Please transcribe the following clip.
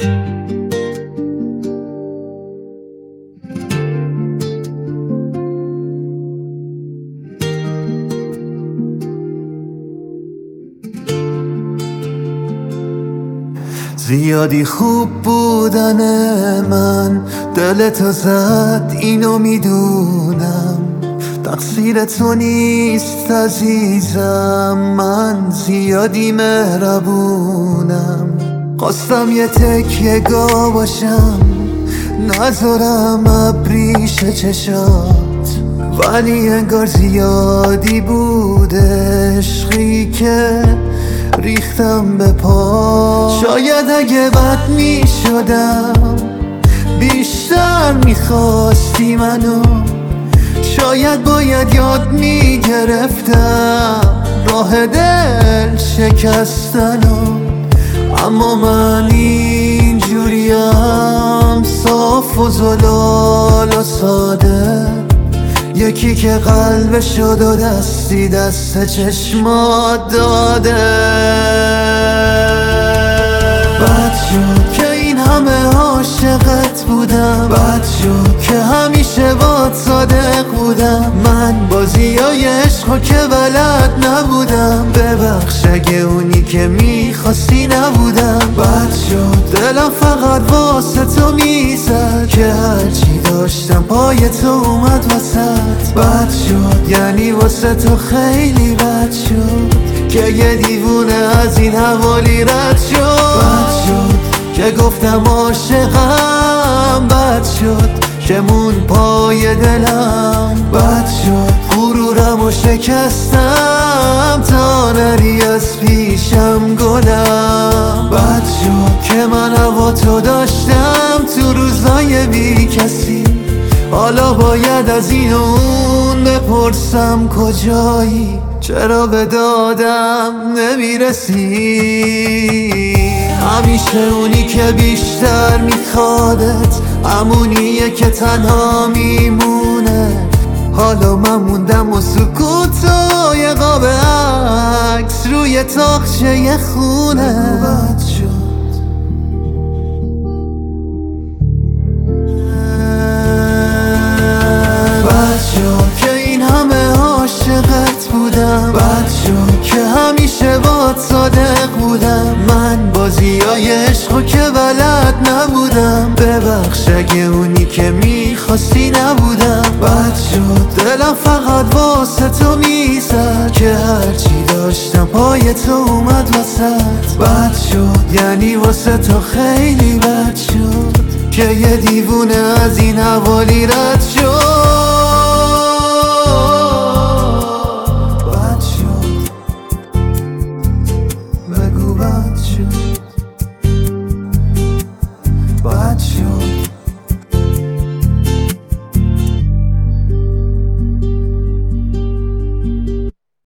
زیادی خوب بودن من دلتو زد، اینو میدونم. تقصیر تو نیست عزیزم، من زیادی مهربونم. خواستم یه تکیه‌گاه باشم، نذارم ابریش چشات، ولی انگار زیادی بود عشقی که ریختم به پا. شاید اگه بد می شدم بیشتر میخواستی منو، شاید باید یاد میگرفتم راه دل شکستنو. اما من اینجوریم، صاف و زلال و ساده، یکی که قلبشو دو دستی دست چشمات داده. بد شد که این همه عاشقت بودم، بد شد که همیشه باد صادق بودم. من بازیای عشقو که بلد نبودم، ببخش اگه اونی که میخواستی نبودم. بد شد دلم فقط واسه تو میزد، که هرچی داشتم پای تو اومد وسط. بد شد یعنی واسه تو خیلی بد شد، که یه دیوونه از این حوالی رد شد. بد شد که گفتم عاشقم، بد شد که مون پای دلم. بد شد غرورم و شکستم تا نری از پیشم گلم. بد شد که من هوا تو داشتم تو روزای بی کسی، حالا باید از این و اون بپرسم کجایی، چرا به دادم نمیرسی. همیشه اونی که بیشتر میخوادت، همونیه که تنها میمونه. حالا من موندم و سکوت و یه قاب عکس روی تاقچه یه خونه. بد شد که این همه عاشقت بودم، بد شد که همیشه باد صادق بودم. من بازیای عشقو که بلد نبودم، ببخش اگه اونی که میخواستی نبودم. بد شد دلم فقط واسه تو میزد، که هرچی داشتم پای تو اومد وسط. بد شد یعنی واسه تو خیلی بد شد، که یه دیوونه از این حوالی رد